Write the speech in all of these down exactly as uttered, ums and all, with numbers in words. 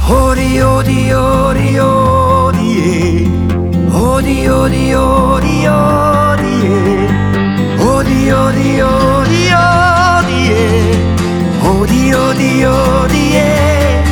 Odi, odi, odi, odi, eh. Odi, odi, odi, odi, eh. Odi, odi, odi, odi, eh. Odi, odi, odi, eh.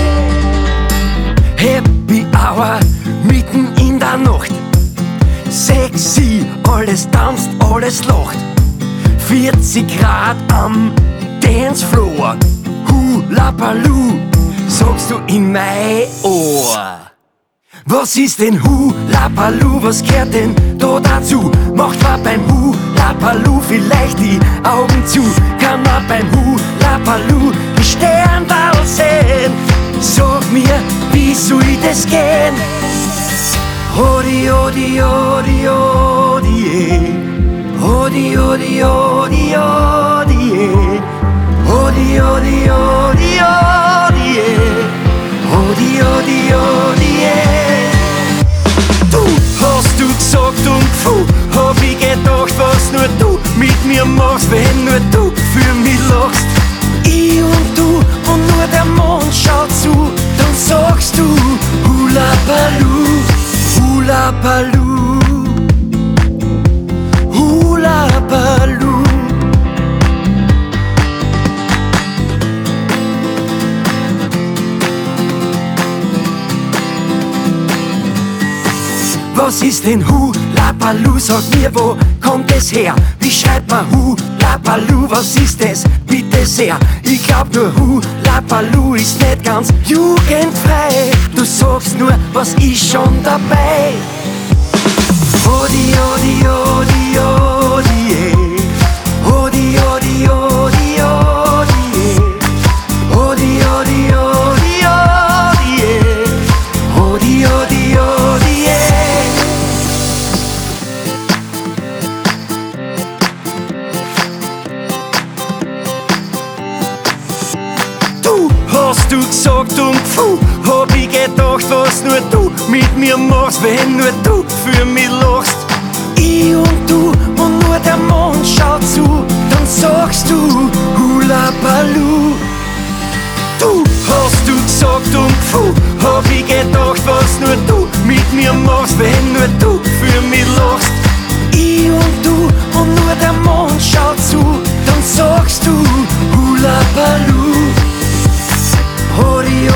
Happy Hour, mitten in der Nacht. Sexy, alles tanzt, alles lacht. vierzig Grad am Dancefloor. Hula Baloo, sagst du in mein Ohr. Was ist denn Hula Baloo, was gehört denn da dazu? Macht man beim Hula Baloo vielleicht die Augen zu? Kann man beim Hula Baloo die Sternwall sehen? Sag mir, wie soll das gehen? Odi, odi, odi, odi, eh. Odi, odi, odi, odi, eh. Odi, odi, odi, odi, eh. Odi, odi, odi, eh. Du hast du gesagt und pfuh, hab ich gedacht, was nur du mit mir machst, wenn nur du für mich lachst. Ich und du und nur der Mond schaut zu, dann sagst du Hula Baloo, Hula Baloo, Hula Baloo. Was ist denn Hula Baloo? Sag mir, wo kommt es her? Wie schreibt man Hula Baloo? Was ist es? Bitte sehr. Ich glaub nur Hula Baloo ist nicht ganz jugendfrei. Du sagst nur, was ist schon dabei? Odi, odi, odi, odi, eh. Odi, odi, odi, odi, eh. Odi, odi, odi, odi, eh. Odi, odi, odi, eh. Du hast du gesagt und pfuh, hab ich gedacht, was nur du mit mir machst, wenn nur du für mich lachst. Ich und du und nur der Mond schaut zu, dann sagst du Hula Baloo. Du hast du gesagt und pfuh, hab ich gedacht, was nur du mit mir machst, wenn nur du für mich lachst. Ich und du und nur der Mond schaut zu, dann sagst du Hula Baloo. Odi,